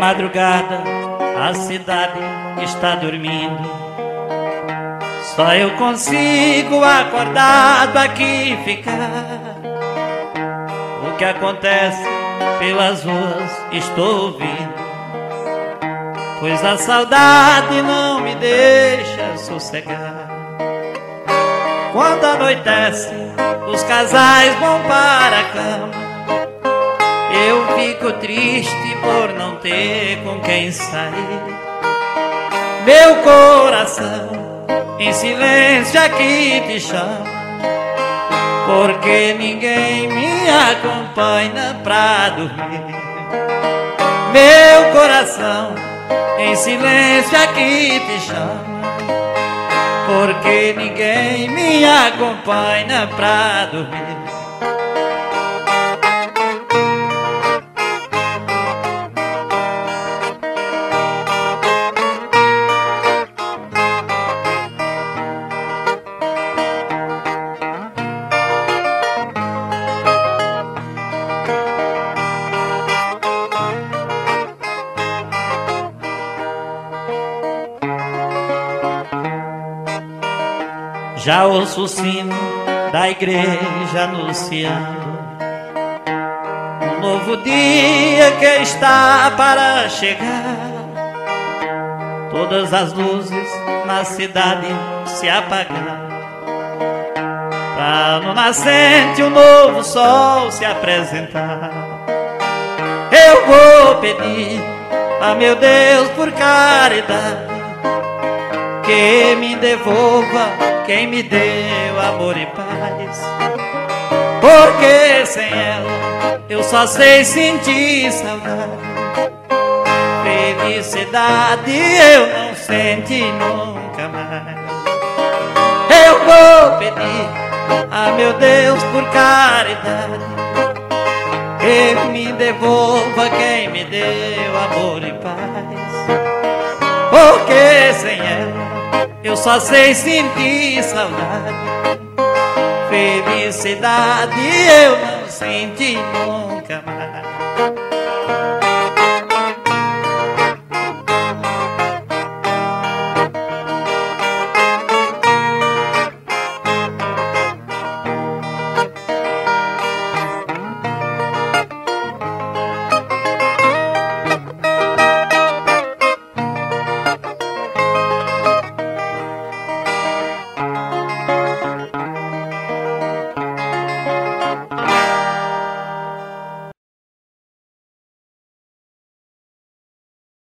madrugada a cidade está dormindo, só eu consigo acordado aqui ficar. O que acontece pelas ruas estou ouvindo, pois a saudade não me deixa sossegar. Quando anoitece, os casais vão para a cama, eu fico triste por não ter com quem sair. Meu coração em silêncio aqui te chama, porque ninguém me acompanha pra dormir. Meu coração em silêncio aqui te chama, porque ninguém me acompanha pra dormir. Já ouço o sino da igreja anunciando um novo dia que está para chegar. Todas as luzes na cidade se apagar, pra no nascente um novo sol se apresentar. Eu vou pedir a meu Deus por caridade que me devolva quem me deu amor e paz, porque sem ela eu só sei sentir saudade. Felicidade eu não senti nunca mais. Eu vou pedir a meu Deus por caridade que me devolva quem me deu amor e paz, porque sem ela eu só sei sentir saudade. Felicidade eu não senti nunca mais.